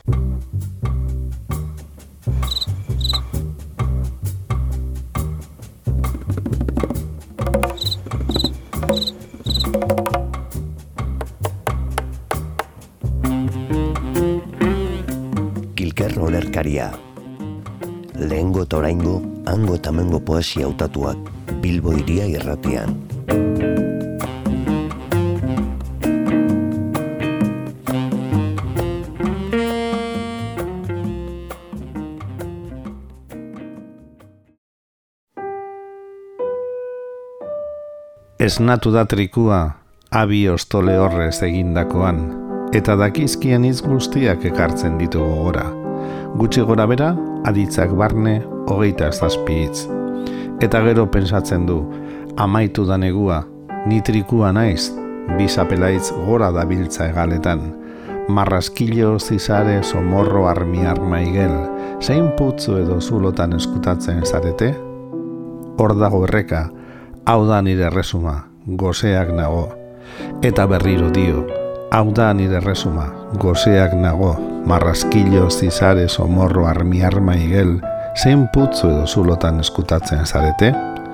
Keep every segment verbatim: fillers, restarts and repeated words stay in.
Kilker olerkaria. Lehengo eta oraingo, hango eta hemengo poesia hautatuak, Bilbo Hiria irratian. Esnatu da trikua, abi ostole horrez egindakoan, eta dakizkien hitz guztiak ekartzen ditugu gora. Gutxi gora bera, aditzak barne, hogeita zazpi hitz. Eta gero pentsatzen du, amaitu da negua, ni trikua naiz, bizapelaitz gora dabiltza egaletan. Marraskilo, zizare, somorro, armi, arma igel, zein putzu edo zulotan eskutatzen zarete? Hor dago erreka, hau da nire erresuma, goseak nago. Eta berriro dio, hau da nire erresuma, goseak nago, marraskilo, zizare, somorro, armi, arma igel, zein putzu edo zulotan eskutatzen zarete?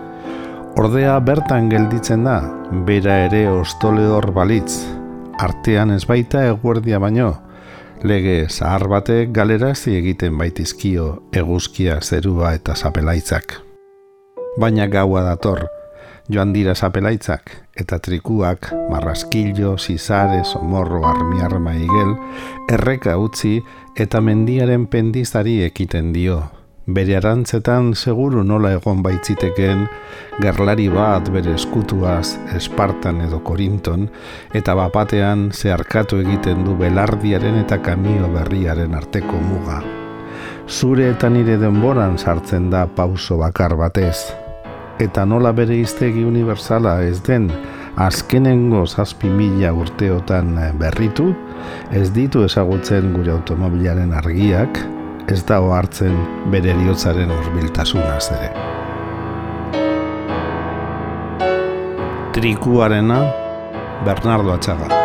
Ordea bertan gelditzen da, bera ere ostole hor balitz, artean ez baita eguerdia baino, lege zahar batek galerazi egiten baitizkio eguzkia, zerua eta zapelaitzak. Baina gaua dator, joan dira zapelaitzak, eta trikuak, marraskilo, zizare, somorro, armi, arma igel, erreka utzi eta mendiaren pendizari ekiten dio. Bere arantzetan seguru nola egon baitzitekeen gerlari bat bere eskutuaz Espartan edo Korinton, eta bapatean zeharkatu egiten du belardiaren eta kamio berriaren arteko muga. Zure eta nire denboran sartzen da pauso bakar batez, eta nola bere hiztegi universala ez den azkenengo zazpi mila urteotan berritu, ez ditu ezagutzen gure automobilaren argiak, ez dago hartzen bere heriotzaren hurbiltasunaz ere. Trikuarena, Bernardo Atxaga.